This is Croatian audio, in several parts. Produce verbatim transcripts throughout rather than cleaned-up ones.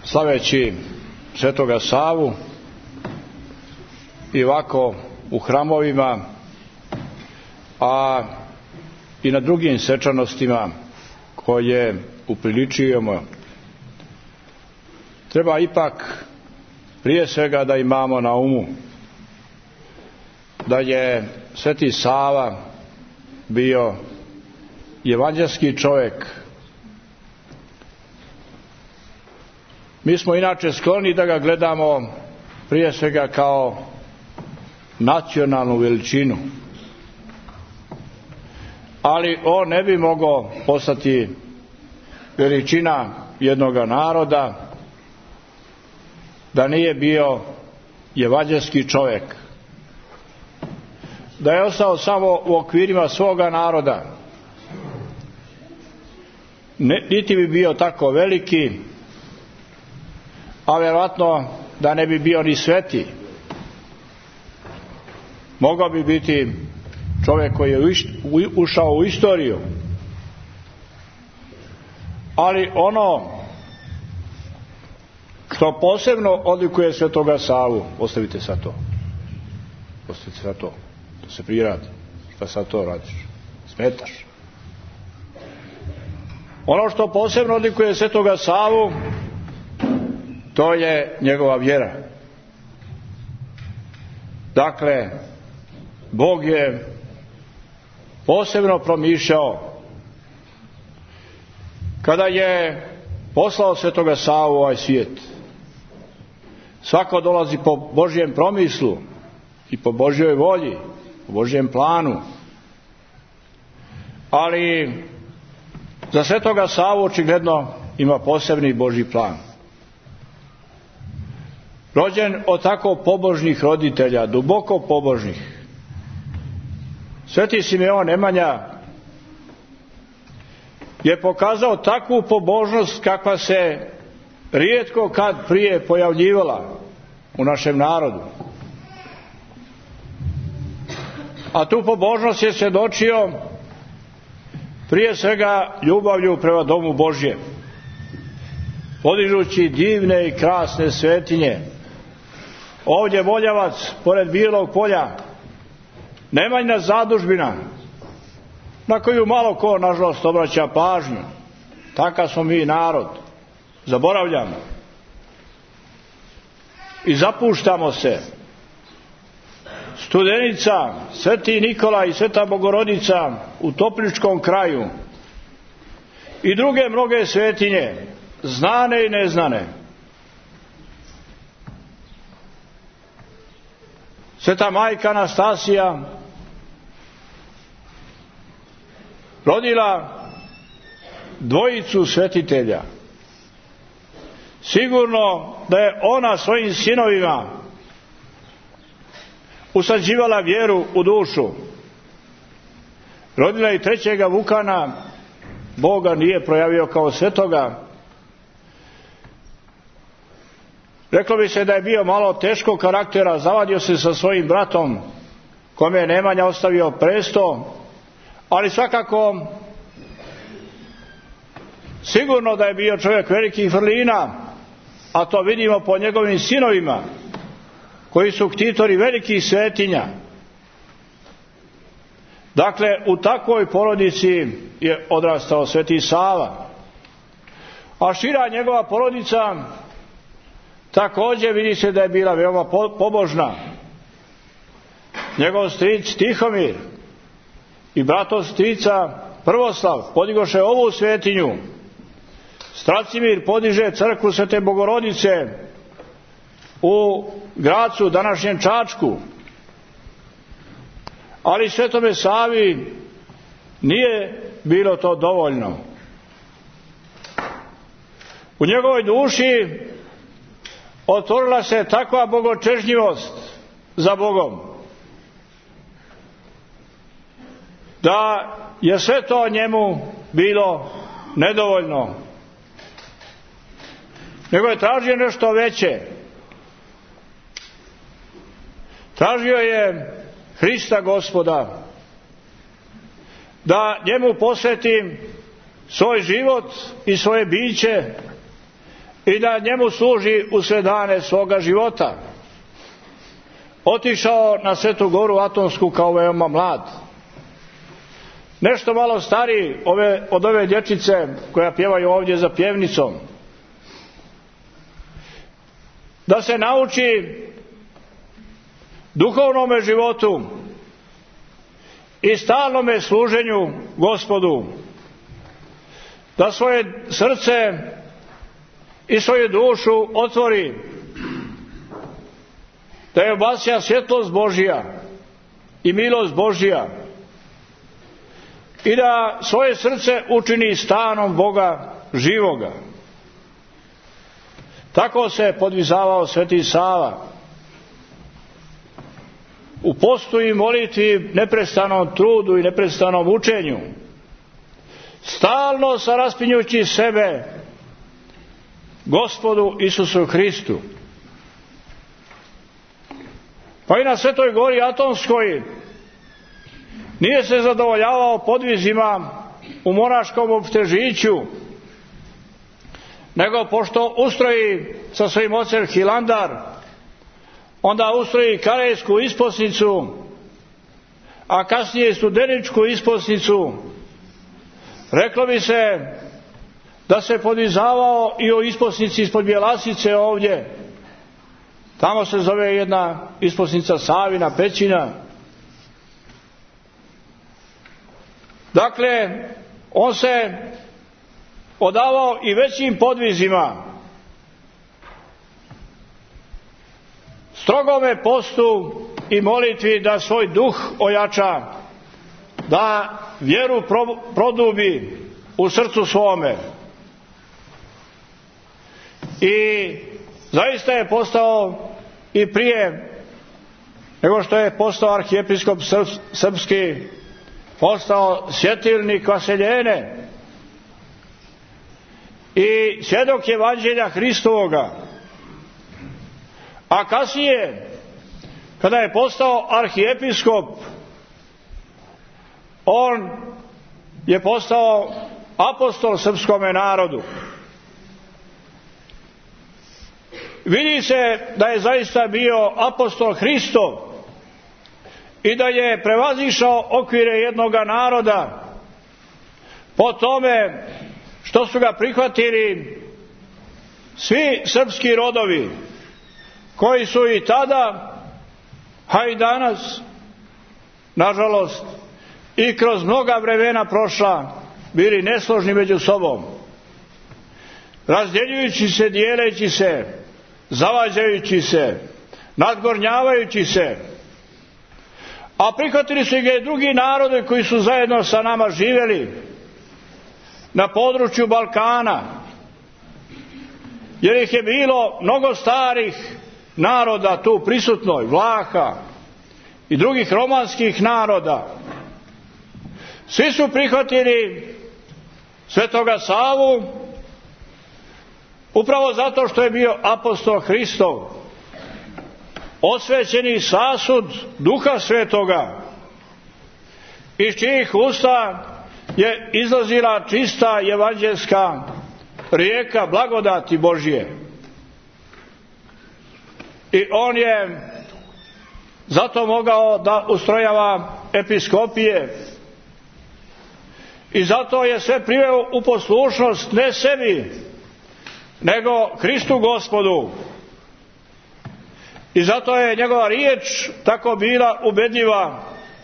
slaveći Svetoga Savu i ovako u hramovima, a i na drugim svečanostima koje upriličujemo, treba ipak prije svega da imamo na umu da je Sveti Sava bio evanđelski čovjek. Mi smo inače skloni da ga gledamo prije svega kao nacionalnu veličinu, ali on ne bi mogao postati veličina jednoga naroda da nije bio evanđelski čovjek, da je ostao samo u okvirima svoga naroda, ne, niti bi bio tako veliki, a vjerojatno da ne bi bio ni sveti. Mogao bi biti čovjek koji je ušao u istoriju, ali ono što posebno odlikuje Svetoga Savu, ostavite sad to, ostavite sad to, to se priradi, šta sad to radiš, smetaš. Ono što posebno odlikuje Svetoga Savu, to je njegova vjera. Dakle, Bog je posebno promišljao kada je poslao Svetoga Savu u ovaj svijet. Svako dolazi po Božjem promislu i po Božjoj volji, po Božjem planu, ali za Svetoga Savu očigledno ima posebni Božji plan. Rođen od tako pobožnih roditelja, duboko pobožnih, Sveti Simeon Nemanja je pokazao takvu pobožnost kakva se rijetko kad prije pojavljivala u našem narodu. A tu pobožnost je svjedočio prije svega ljubavlju prema domu Božjem, podižući divne i krasne svetinje. Ovdje Voljavac, pored Bijelog polja, Nemanjina zadužbina, na koju malo ko nažalost obraća pažnju. Takav smo mi narod, zaboravljamo i zapuštamo se. Studenica, Sveti Nikola i Sveta Bogorodica u Topličkom kraju i druge mnoge svetinje, znane i neznane. Sveta majka Anastasija rodila dvojicu svetitelja. Sigurno da je ona svojim sinovima usađivala vjeru u dušu. Rodila i trećega Vukana, Boga nije projavio kao svetoga. Reklo bi se da je bio malo teškog karaktera, zavadio se sa svojim bratom, kome je Nemanja ostavio presto, ali svakako sigurno da je bio čovjek velikih vrlina, a to vidimo po njegovim sinovima, koji su ktitori velikih svetinja. Dakle, u takvoj porodici je odrastao Sveti Sava. A šira njegova porodica također vidi se da je bila veoma pobožna. Njegov stric Tihomir i bratov strica Prvoslav podigoše ovu svetinju. Stracimir podiže crkvu Svete Bogorodice u Gracu, današnjem Čačku. Ali Svetome Savi nije bilo to dovoljno. U njegovoj duši otvorila se takva bogočežnjivost za Bogom, da je sve to njemu bilo nedovoljno, nego je tražio nešto veće. Tražio je Hrista Gospoda, da njemu posvetim svoj život i svoje biće, i da njemu služi u sve dane svoga života. Otišao na Svetu Goru Atonsku kao veoma mlad. Nešto malo stariji ove, od ove dječice koja pjevaju ovdje za pjevnicom. Da se nauči duhovnome životu i stalnome služenju Gospodu. Da svoje srce i svoju dušu otvori, da je obasja svjetlost Božja i milost Božja i da svoje srce učini stanom Boga živoga. Tako se podvizavao Sveti Sava. U postu i molitvi, neprestanom trudu i neprestanom učenju, stalno se raspinjući sebe Gospodu Isusu Hristu. Pa i na Svetoj Gori Atonskoj nije se zadovoljavao podvizima u monaškom optežiću, nego pošto ustroji sa svojim ocem Hilandar, onda ustroji Karejsku isposnicu, a kasnije Studeničku isposnicu. Reklo bi se da se podvizavao i o isposnici ispod Bjelasice ovdje. Tamo se zove jedna isposnica Savina pećina. Dakle, on se odavao i većim podvizima, strogome postu i molitvi da svoj duh ojača, da vjeru produbi u srcu svome. I zaista je postao i prije nego što je postao arhijepiskop srpski, postao svjetilnik Vaseljene i svjedok Evanđelja Hristovoga. A kasnije, kada je postao arhijepiskop, on je postao apostol srpskome narodu. Vidi se da je zaista bio apostol Hristov i da je prevazišao okvire jednoga naroda po tome što su ga prihvatili svi srpski rodovi koji su i tada, a i danas, nažalost, i kroz mnoga vremena prošla, bili nesložni među sobom, razdjeljujući se, dijeleći se, zavađajući se, nadgornjavajući se. A prihvatili su ga i drugi narodi koji su zajedno sa nama živjeli na području Balkana, jer ih je bilo mnogo starih naroda tu prisutnoj, Vlaha i drugih romanskih naroda. Svi su prihvatili Svetoga Savu upravo zato što je bio apostol Hristov, osvećeni sasud Duha Svetoga, iz čijih usta je izlazila čista evanđelska rijeka blagodati Božje. I on je zato mogao da ustrojava episkopije i zato je sve priveo u poslušnost ne sebi, nego Hristu Gospodu. I zato je njegova riječ tako bila ubedljiva.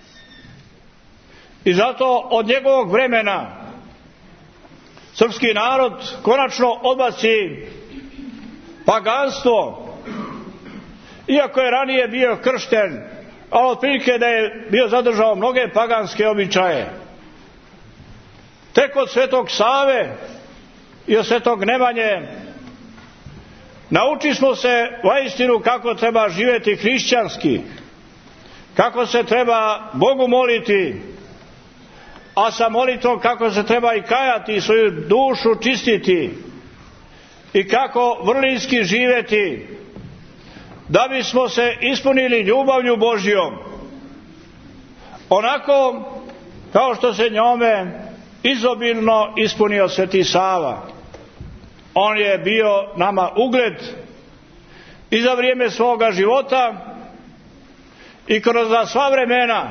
I zato od njegovog vremena srpski narod konačno odbaci paganstvo, iako je ranije bio kršten, a otprilike da je bio zadržao mnoge paganske običaje. Tek od Svetog Save i od Svetog Nemanje nauči smo se vaistinu kako treba živjeti hrišćanski, kako se treba Bogu moliti, a sa molitvom kako se treba i kajati i svoju dušu čistiti i kako vrlinski živjeti da bismo se ispunili ljubavlju Božjom, onako kao što se njome izobilno ispunio Sveti Sava. On je bio nama ugled i za vrijeme svoga života i kroz sva vremena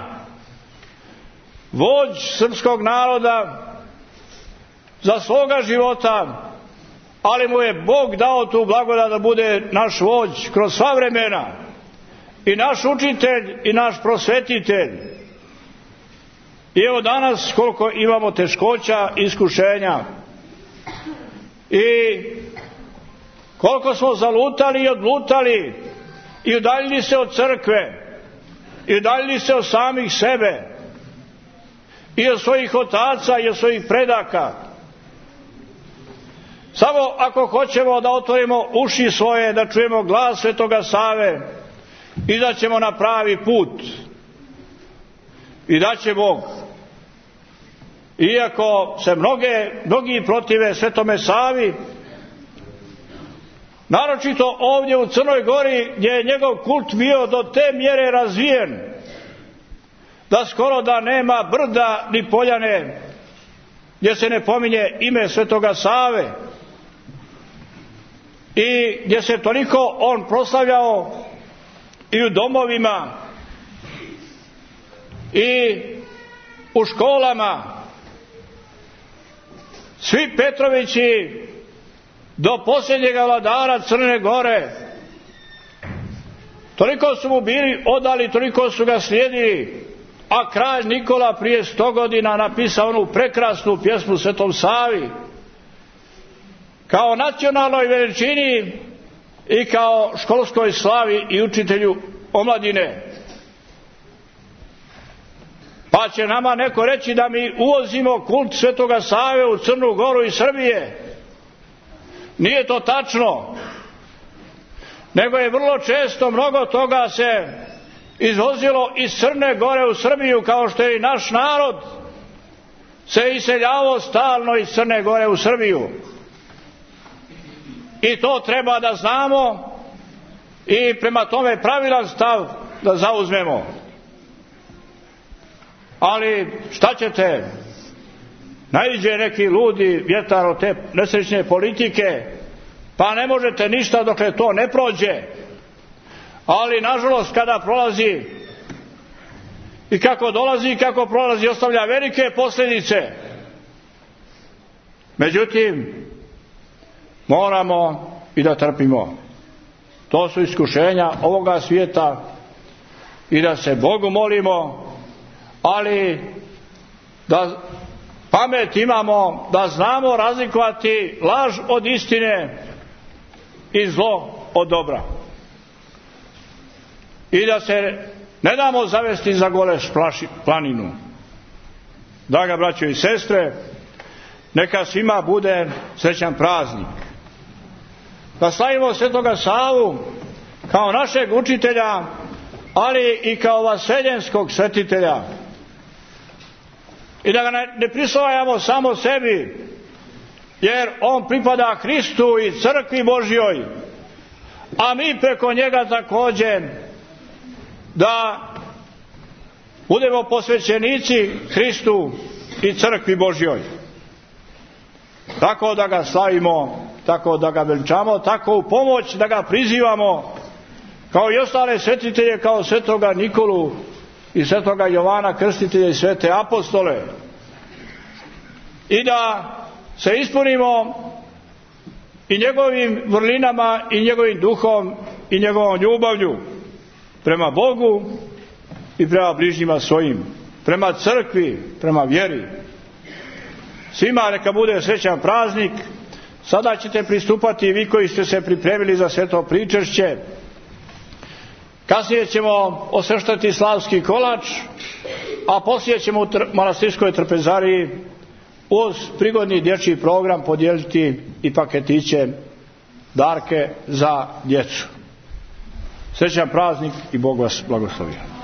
vođ srpskog naroda za svoga života, ali mu je Bog dao tu blagodat da bude naš vođ kroz sva vremena i naš učitelj i naš prosvetitelj. I evo danas koliko imamo teškoća, iskušenja i koliko smo zalutali i odlutali i udaljili se od crkve i udaljili se od samih sebe i od svojih otaca i od svojih predaka. Samo ako hoćemo da otvorimo uši svoje, da čujemo glas Svetoga Save, izaćemo na pravi put i daće Bog. Iako se mnoge, mnogi protive Svetome Savi, naročito ovdje u Crnoj Gori gdje je njegov kult bio do te mjere razvijen da skoro da nema brda ni poljane gdje se ne pominje ime Svetoga Save i gdje se toliko on proslavljao i u domovima i u školama. Svi Petrovići do posljednjega vladara Crne Gore toliko su mu bili odali, toliko su ga slijedili, a kralj Nikola prije sto godina napisao onu prekrasnu pjesmu Svetom Savi kao nacionalnoj veličini i kao školskoj slavi i učitelju omladine. Pa će nama neko reći da mi uvozimo kult Svetoga Save u Crnu Goru i Srbije. Nije to tačno, nego je vrlo često mnogo toga se izvozilo iz Crne Gore u Srbiju, kao što je i naš narod se iseljavao stalno iz Crne Gore u Srbiju. I to treba da znamo i prema tome pravilan stav da zauzmemo. Ali šta ćete, naiđe neki ludi vjetar od te nesrećne politike, pa ne možete ništa dokle to ne prođe. Ali nažalost kada prolazi i kako dolazi i kako prolazi ostavlja velike posljedice. Međutim, moramo i da trpimo. To su iskušenja ovoga svijeta i da se Bogu molimo, ali da pamet imamo, da znamo razlikovati laž od istine i zlo od dobra. I da se ne damo zavesti za gole planinu. Draga braćo i sestre, neka svima bude srećan praznik. Da slavimo Svetoga Savu kao našeg učitelja, ali i kao vaseljenskog svetitelja. I da ga ne prisvajamo samo sebi, jer on pripada Hristu i crkvi Božjoj, a mi preko njega također da budemo posvećenici Hristu i crkvi Božjoj. Tako da ga slavimo, tako da ga veličamo, tako u pomoć da ga prizivamo, kao i ostale svetitelje, kao svetoga Nikolu i svetoga Jovana Krstitelja i svete apostole. I da se ispunimo i njegovim vrlinama i njegovim duhom i njegovom ljubavlju prema Bogu i prema bližnjima svojim, prema crkvi, prema vjeri. Svima neka bude srećan praznik. Sada ćete pristupati vi koji ste se pripremili za sveto pričešće. Kasnije ćemo osrštati slavski kolač, a poslije ćemo u manastirskoj trpezariji uz prigodni dječji program podijeliti i paketiće, darke za djecu. Srećan praznik i Bog vas blagoslovi.